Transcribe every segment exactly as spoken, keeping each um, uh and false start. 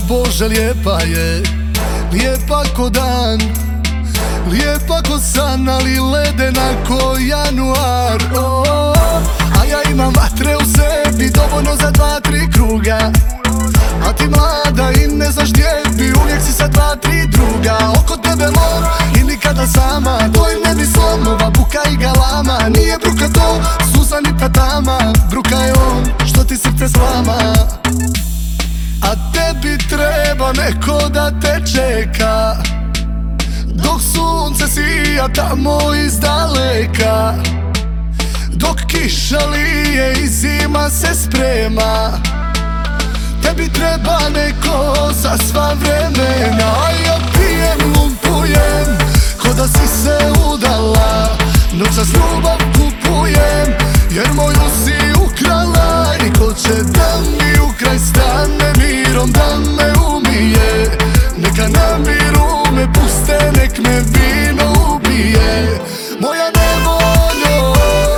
Bože, lijepa je, lijepa ko dan, lijepa ko san, ali ledena ko januar. oh, A ja imam vatre u sebi, dovoljno za dva, tri kruga. A ti mlada i ne znaš gdje bi, uvijek si sa dva, tri druga. Oko tebe lov i nikada sama, tvojim ne bi slomova, buka i galama. Nije bruka to, suza ni tatama, bruka je on što ti srce slama. A tebi treba neko da te čeka, dok sunce sija tamo iz daleka, dok kiša lije i zima se sprema. Tebi treba neko za sva vremena. A ja pijem, lumpujem, ko da si se udala, noćas ljubav kupujem, jer moju si ukrala. I ko će da mi u kraj stane, mirom da me umije, neka na miru me puste, nek me vino ubije. Moja nevoljo,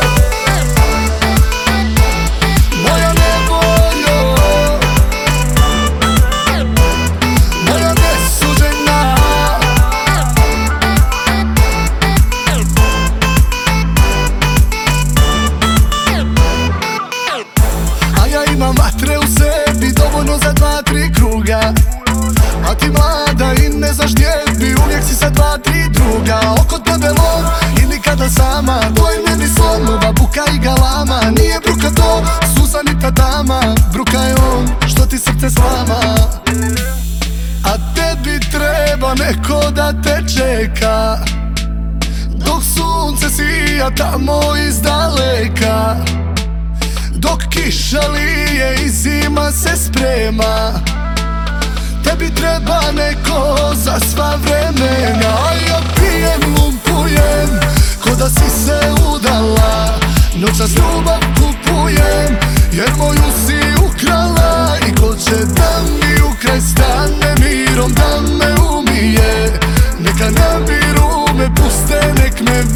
moja nevoljo, moja nesuđena. A ja imam vatre u sebi, dovoljno za dva, tri kruga. A ti mlada i ne znaš gdje bi, uvijek si sa dva, tri druga. Oko tebe lov i nikada sama, tvojim ne bi slomova, buka i galama. Nije bruka to, suza ni tatama, bruka je on što ti srce slama. A tebi treba neko da te čeka, dok sunce sija tamo iz daleka, dok kiša lije i zima se sprema. Tebi treba neko za sva vremena. A ja pijem, lumpujem, ko da si se udala, noćas ljubav kupujem, jer moju si ukrala. I ko će da mi u kraj stane, mirom da me umije, neka na miru me puste, nek me